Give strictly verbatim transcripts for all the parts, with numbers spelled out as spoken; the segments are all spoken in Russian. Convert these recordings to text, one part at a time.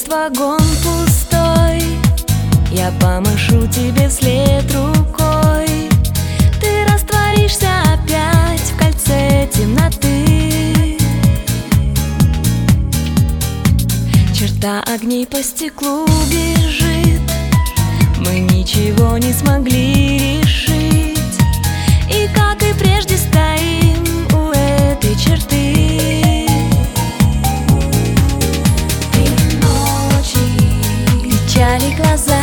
есть вагон пустой, я помашу тебе вслед рукой. Ты растворишься опять в кольце темноты. Черта огней по стеклу бежит, мы ничего не смогли решить, и как и прежде стоим у этой черты. Кричали глаза,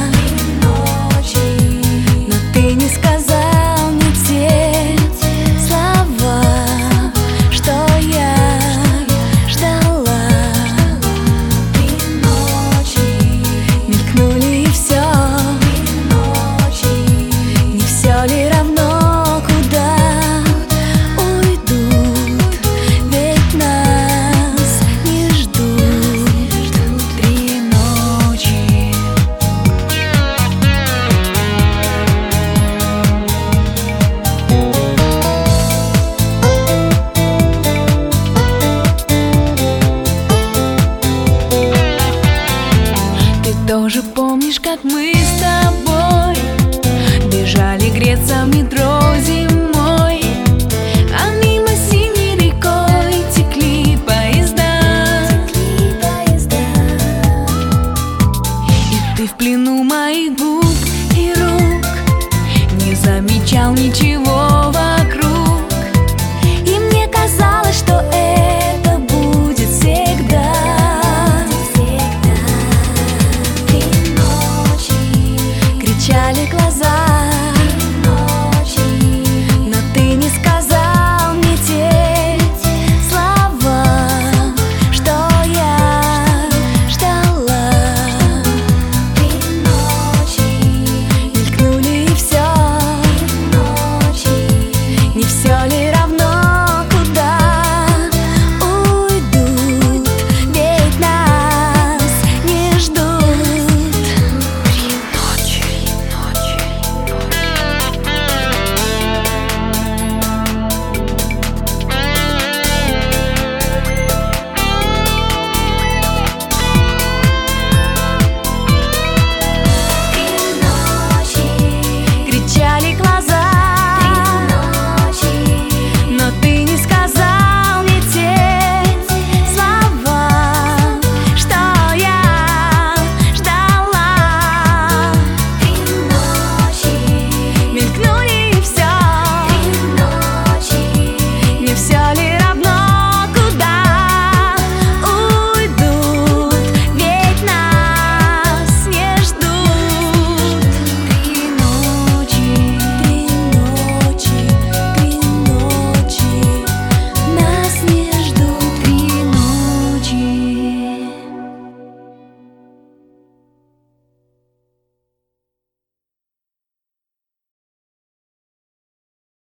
но ты не сказал мне те слова, что я ждала. Мелькнули и все, не все ли равно, куда уйдут, ведь нас не ждут три ночи. Ты тоже помнишь, как мы с тобой